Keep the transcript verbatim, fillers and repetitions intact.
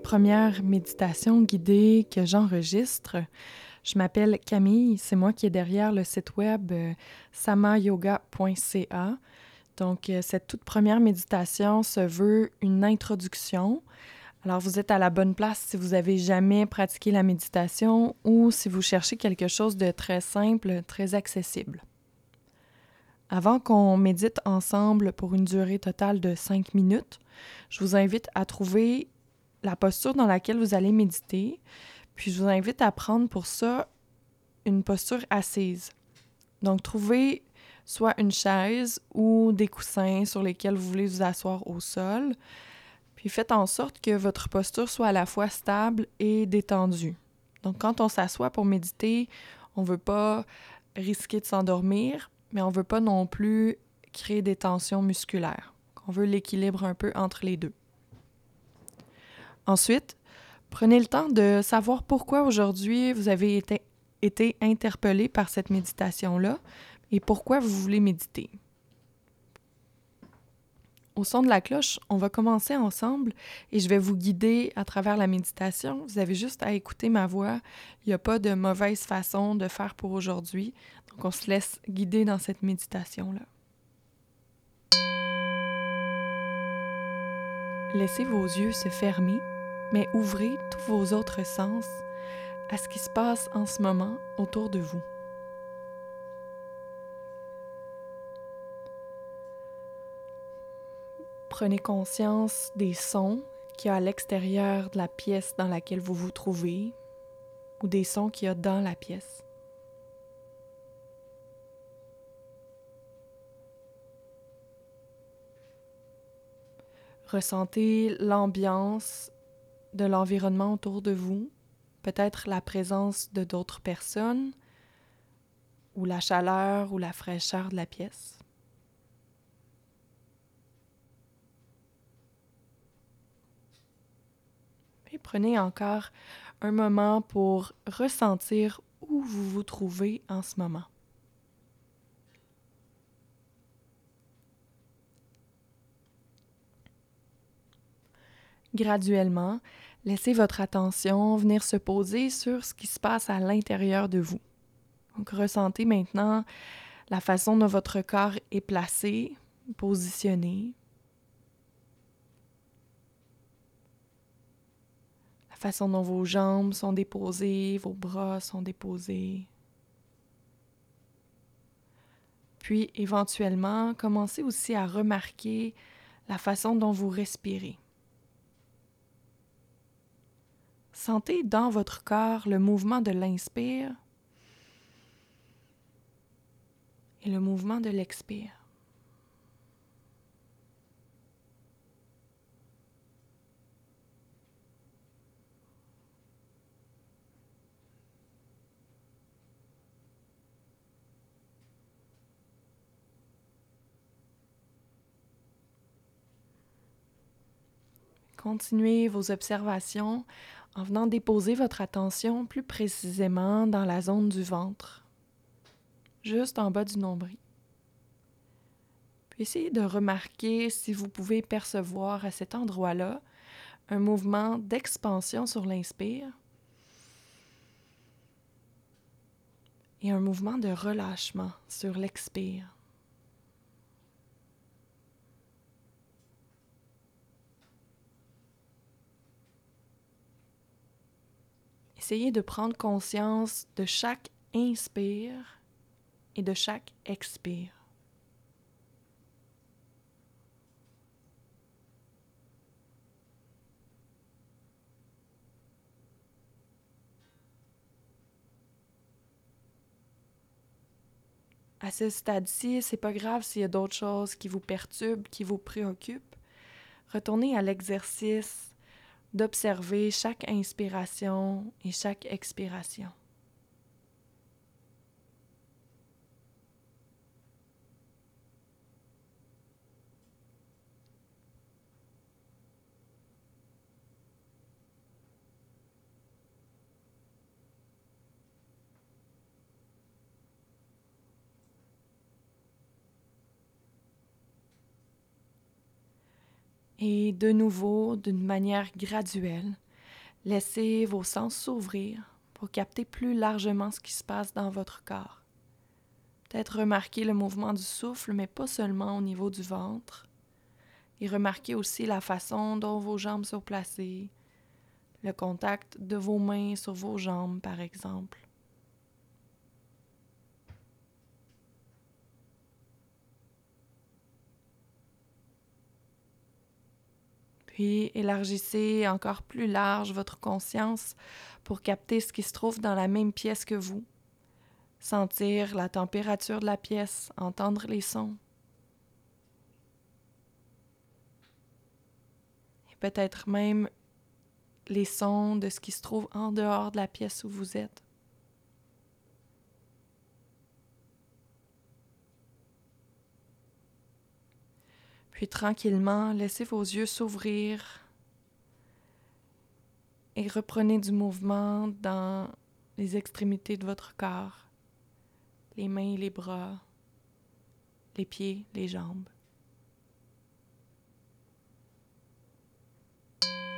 toute première méditation guidée que j'enregistre. Je m'appelle Camille, c'est moi qui est derrière le site web euh, samayoga point c a. Donc, euh, cette toute première méditation se veut une introduction. Alors, vous êtes à la bonne place si vous avez jamais pratiqué la méditation ou si vous cherchez quelque chose de très simple, très accessible. Avant qu'on médite ensemble pour une durée totale de cinq minutes, je vous invite à trouver la posture dans laquelle vous allez méditer, puis je vous invite à prendre pour ça une posture assise. Donc, trouvez soit une chaise ou des coussins sur lesquels vous voulez vous asseoir au sol, puis faites en sorte que votre posture soit à la fois stable et détendue. Donc, quand on s'assoit pour méditer, on ne veut pas risquer de s'endormir, mais on ne veut pas non plus créer des tensions musculaires. On veut l'équilibre un peu entre les deux. Ensuite, prenez le temps de savoir pourquoi aujourd'hui vous avez été, été interpellé par cette méditation-là et pourquoi vous voulez méditer. Au son de la cloche, on va commencer ensemble et je vais vous guider à travers la méditation. Vous avez juste à écouter ma voix. Il n'y a pas de mauvaise façon de faire pour aujourd'hui. Donc, on se laisse guider dans cette méditation-là. Laissez vos yeux se fermer, mais ouvrez tous vos autres sens à ce qui se passe en ce moment autour de vous. Prenez conscience des sons qu'il y a à l'extérieur de la pièce dans laquelle vous vous trouvez ou des sons qu'il y a dans la pièce. Ressentez l'ambiance de l'environnement autour de vous, peut-être la présence de d'autres personnes ou la chaleur ou la fraîcheur de la pièce. Et prenez encore un moment pour ressentir où vous vous trouvez en ce moment. Graduellement, laissez votre attention venir se poser sur ce qui se passe à l'intérieur de vous. Donc, ressentez maintenant la façon dont votre corps est placé, positionné, la façon dont vos jambes sont déposées, vos bras sont déposés. Puis, éventuellement, commencez aussi à remarquer la façon dont vous respirez. Sentez dans votre corps le mouvement de l'inspire et le mouvement de l'expire. Continuez vos observations en venant déposer votre attention plus précisément dans la zone du ventre, juste en bas du nombril. Puis essayez de remarquer si vous pouvez percevoir à cet endroit-là un mouvement d'expansion sur l'inspire et un mouvement de relâchement sur l'expire. Essayez de prendre conscience de chaque inspire et de chaque expire. À ce stade-ci, c'est pas grave s'il y a d'autres choses qui vous perturbent, qui vous préoccupent. Retournez à l'exercice d'observer chaque inspiration et chaque expiration. Et de nouveau, d'une manière graduelle, Laissez vos sens s'ouvrir pour capter plus largement ce qui se passe dans votre corps. Peut-être remarquer le mouvement du souffle, mais pas seulement au niveau du ventre. Et remarquez aussi la façon dont vos jambes sont placées, le contact de vos mains sur vos jambes, par exemple. Puis élargissez encore plus large votre conscience pour capter ce qui se trouve dans la même pièce que vous. Sentir la température de la pièce, entendre les sons. Et peut-être même les sons de ce qui se trouve en dehors de la pièce où vous êtes. Puis tranquillement, laissez vos yeux s'ouvrir et reprenez du mouvement dans les extrémités de votre corps, les mains, les bras, les pieds, les jambes.